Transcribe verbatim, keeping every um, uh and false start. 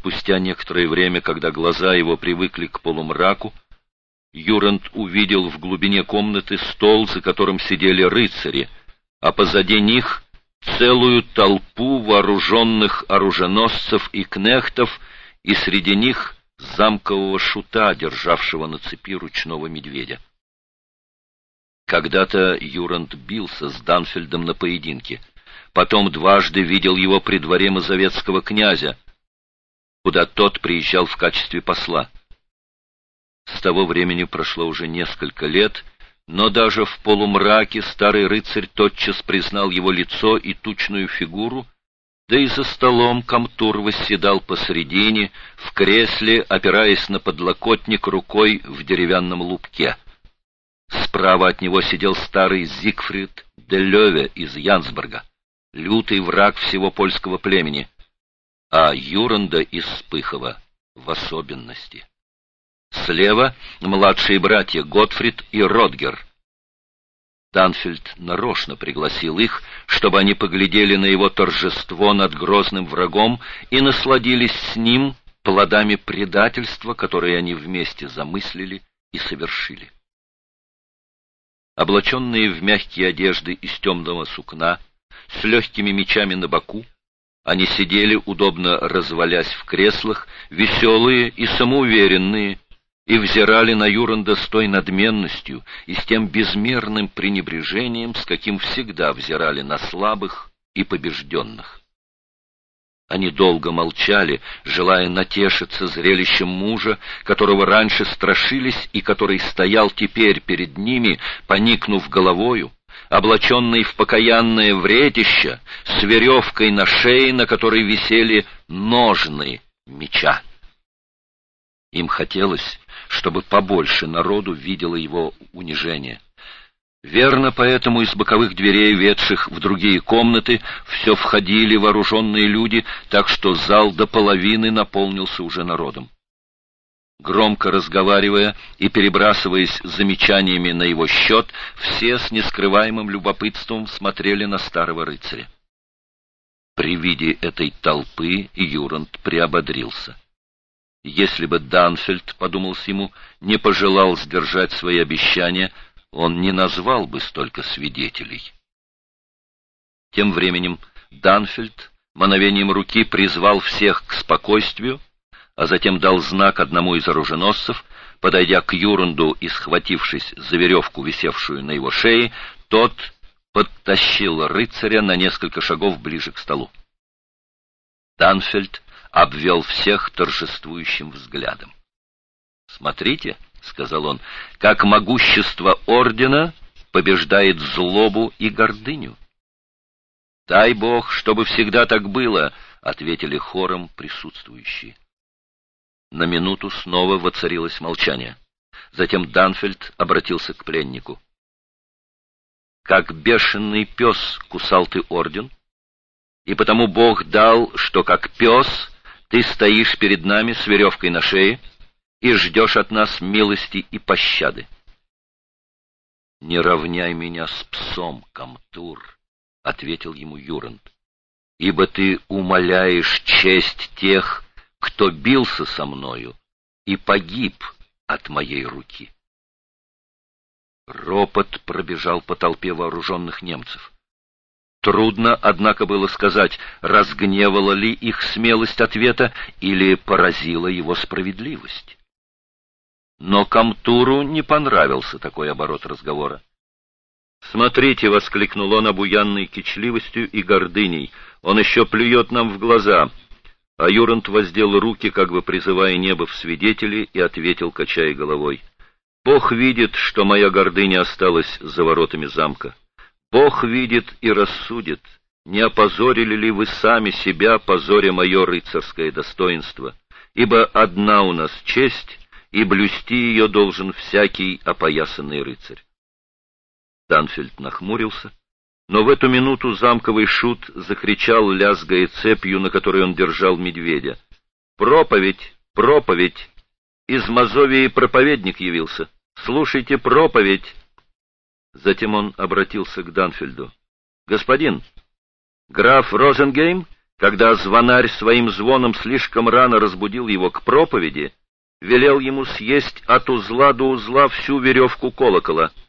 Спустя некоторое время, когда глаза его привыкли к полумраку, Юранд увидел в глубине комнаты стол, за которым сидели рыцари, а позади них целую толпу вооруженных оруженосцев и кнехтов, и среди них замкового шута, державшего на цепи ручного медведя. Когда-то Юранд бился с Данфельдом на поединке, потом дважды видел его при дворе мазовецкого князя, куда тот приезжал в качестве посла. С того времени прошло уже несколько лет, но даже в полумраке старый рыцарь тотчас признал его лицо и тучную фигуру, да и за столом Камтур восседал посредине, в кресле, опираясь на подлокотник рукой в деревянном лупке. Справа от него сидел старый Зигфрид де Лёве из Янсбурга, лютый враг всего польского племени, а Юранда из Спыхова в особенности. Слева младшие братья Готфрид и Ротгер. Данфельд нарочно пригласил их, чтобы они поглядели на его торжество над грозным врагом и насладились с ним плодами предательства, которые они вместе замыслили и совершили. Облаченные в мягкие одежды из темного сукна, с легкими мечами на боку, они сидели, удобно развалясь в креслах, веселые и самоуверенные, и взирали на Юранда с той надменностью и с тем безмерным пренебрежением, с каким всегда взирали на слабых и побежденных. Они долго молчали, желая натешиться зрелищем мужа, которого раньше страшились и который стоял теперь перед ними, поникнув головою, облаченный в покаянное вретище, с веревкой на шее, на которой висели ножны меча. Им хотелось, чтобы побольше народу видело его унижение. Верно, поэтому из боковых дверей, ведших в другие комнаты, все входили вооруженные люди, так что зал до половины наполнился уже народом. Громко разговаривая и перебрасываясь замечаниями на его счет, все с нескрываемым любопытством смотрели на старого рыцаря. При виде этой толпы Юранд приободрился. Если бы Данфельд, подумалось ему, не пожелал сдержать свои обещания, он не назвал бы столько свидетелей. Тем временем Данфельд мановением руки призвал всех к спокойствию, а затем дал знак одному из оруженосцев. Подойдя к Юранду и схватившись за веревку, висевшую на его шее, тот подтащил рыцаря на несколько шагов ближе к столу. Данфельд обвел всех торжествующим взглядом. «Смотрите», — сказал он, — «как могущество ордена побеждает злобу и гордыню». «Дай Бог, чтобы всегда так было», — ответили хором присутствующие. На минуту снова воцарилось молчание. Затем Данфельд обратился к пленнику. «Как бешеный пес кусал ты орден, и потому Бог дал, что как пес ты стоишь перед нами с веревкой на шее и ждешь от нас милости и пощады». «Не равняй меня с псом, Камтур», — ответил ему Юранд, — «ибо ты умаляешь честь тех, кто бился со мною и погиб от моей руки». Ропот пробежал по толпе вооруженных немцев. Трудно, однако, было сказать, разгневала ли их смелость ответа или поразила его справедливость. Но Камтуру не понравился такой оборот разговора. «Смотрите», — воскликнул он обуянной кичливостью и гордыней, — «он еще плюет нам в глаза». А Юранд воздел руки, как бы призывая небо в свидетели, и ответил, качая головой: «Бог видит, что моя гордыня осталась за воротами замка. Бог видит и рассудит, не опозорили ли вы сами себя, позоря мое рыцарское достоинство, ибо одна у нас честь, и блюсти ее должен всякий опоясанный рыцарь». Данфельд нахмурился, но в эту минуту замковый шут закричал, лязгая цепью, на которой он держал медведя: «Проповедь! Проповедь! Из Мазовии проповедник явился! Слушайте проповедь!» Затем он обратился к Данфельду: «Господин, граф Розенгейм когда звонарь своим звоном слишком рано разбудил его к проповеди, велел ему съесть от узла до узла всю веревку колокола.